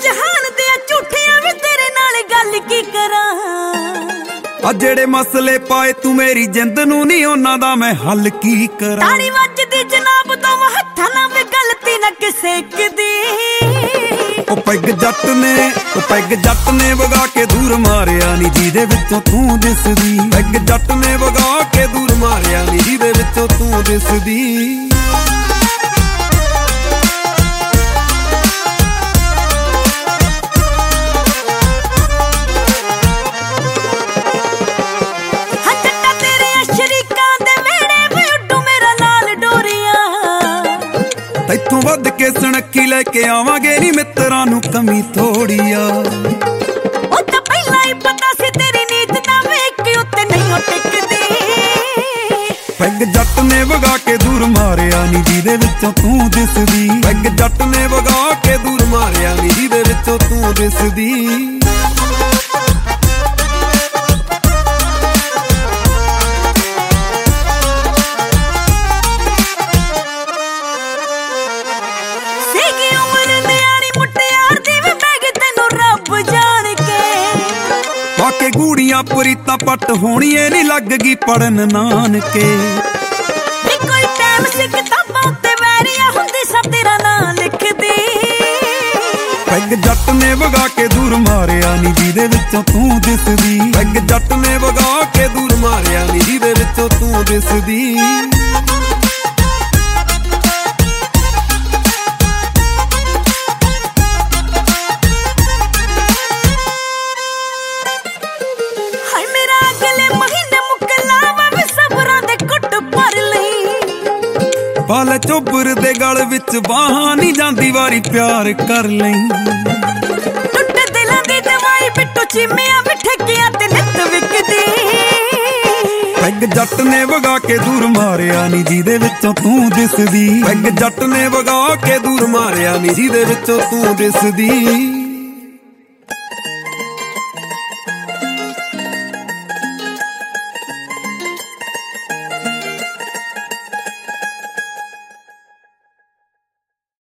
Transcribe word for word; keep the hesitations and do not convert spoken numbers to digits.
ਜਹਾਨ ਦੇ ਝੂਠਿਆਂ ਵੀ ਤੇਰੇ ਨਾਲ ਗੱਲ ਕੀ ਕਰਾਂ। ਆ ਜਿਹੜੇ ਮਸਲੇ ਪਾਏ ਤੂੰ ਮੇਰੀ ਜਿੰਦ ਨੂੰ ਨਹੀਂ ਉਹਨਾਂ ਦਾ ਮੈਂ ਹੱਲ ਕੀ ਕਰਾਂ। ਤਾੜੀ ਵੱਜਦੀ ਜਨਾਬ ਤੋਂ ਹੱਥਾਂ ਨਾਲ ਵੀ ਗਲਤੀ ਨਾ ਕਿਸੇ ਦੀ। ਉਹ ਪੈਗ ਜੱਟ ਨੇ ਉਹ ਪੈਗ ਜੱਟ ਨੇ ਵਗਾ ਕੇ ਦੂਰ ਮਾਰਿਆ ਨੀ ਜਿਹਦੇ ਵਿੱਚੋਂ ਤੂੰ ਦਿਸਦੀ। ਪੈਗ ਜੱਟ ਨੇ ਵਗਾ ਕੇ ਦੂਰ ਮਾਰਿਆ ਨੀ ਜਿਹਦੇ ਵਿੱਚੋਂ ਤੂੰ ਦਿਸਦੀ। ਤੈਥੋਂ ਵੱਧ ਕੇ ਸਣਕੀ ਲੈ ਕੇ ਆਵਾਂਗੇ ਨੀ ਮਿੱਤਰਾਂ ਨੂੰ ਕਮੀ ਥੋੜੀ ਆ। ਉਹ ਤਾਂ ਪਹਿਲਾਂ ਹੀ ਪਤਾ ਸੀ ਤੇਰੀ ਨੀਤ ਨਾ ਵੇਖ ਕੇ ਉੱਤੇ ਨਹੀਂ ਟਿਕਦੀ। ਪੈਗ ਜੱਟ ਨੇ ਵਗਾ ਕੇ ਦੂਰ ਮਾਰਿਆ ਨੀ ਜਿਹਦੇ ਵਿੱਚੋਂ ਤੂੰ ਦਿਸਦੀ। ਪੈਗ ਜੱਟ ਨੇ ਵਗਾ ਕੇ ਦੂਰ ਮਾਰਿਆ ਨੀ ਜਿਹਦੇ ਵਿੱਚੋਂ ਤੂੰ ਦਿਸਦੀ। ਕੇ ਗੂੜੀਆਂ ਪ੍ਰੀਤਾਂ ਪੱਟ ਹੋਣੀਏ ਨੀ ਲੱਗ ਗਈ ਪੜਨ ਨਾਨਕੇ। ਨੀ ਕੋਈ ਟਾਈਮ ਸੀ ਕਿਤਾਬਾਂ ਉੱਤੇ ਵੈਰੀਆਂ ਹੁੰਦੀ ਸਭ ਤੇਰਾ ਨਾਂ ਲਿਖਦੀ। ਪੈਗ ਜੱਟ ਨੇ ਵਗਾ ਕੇ ਦੂਰ ਮਾਰਿਆ ਨੀ ਜਿਹਦੇ ਵਿੱਚੋਂ ਤੂੰ ਦਿਸਦੀ। ਪੈਗ ਜੱਟ ਨੇ ਵਗਾ ਕੇ ਦੂਰ ਮਾਰਿਆ ਨੀ ਜਿਹਦੇ ਵਿੱਚੋਂ ਤੂੰ ਦਿਸਦੀ। ਪਾਲ ਚੋਬਰ ਦੇ ਗਲ ਵਿੱਚ ਬਾਹਾਂ ਨੀ ਜਾਂਦੀ ਵਾਰੀ ਪਿਆਰ ਕਰ ਲਈ। ਟੁੱਟ ਦਿਲਾਂ ਦੀ ਦਵਾਈ ਬਿੱਟੂ ਚੀਮਿਆਂ ਵੀ ਠੇਕਿਆਂ ਤੇ ਨਿੱਤ ਵਿਕਦੀ। ਪੈਗ ਜੱਟ ਨੇ ਵਗਾ ਕੇ ਦੂਰ ਮਾਰਿਆ ਨੀ ਜਿਹਦੇ ਵਿੱਚੋਂ ਤੂੰ ਦਿਸਦੀ। ਪੈਗ ਜੱਟ ਨੇ ਵਗਾ ਕੇ ਦੂਰ ਮਾਰਿਆ ਨੀ ਜਿਹਦੇ ਵਿੱਚੋਂ ਤੂੰ ਦਿਸਦੀ।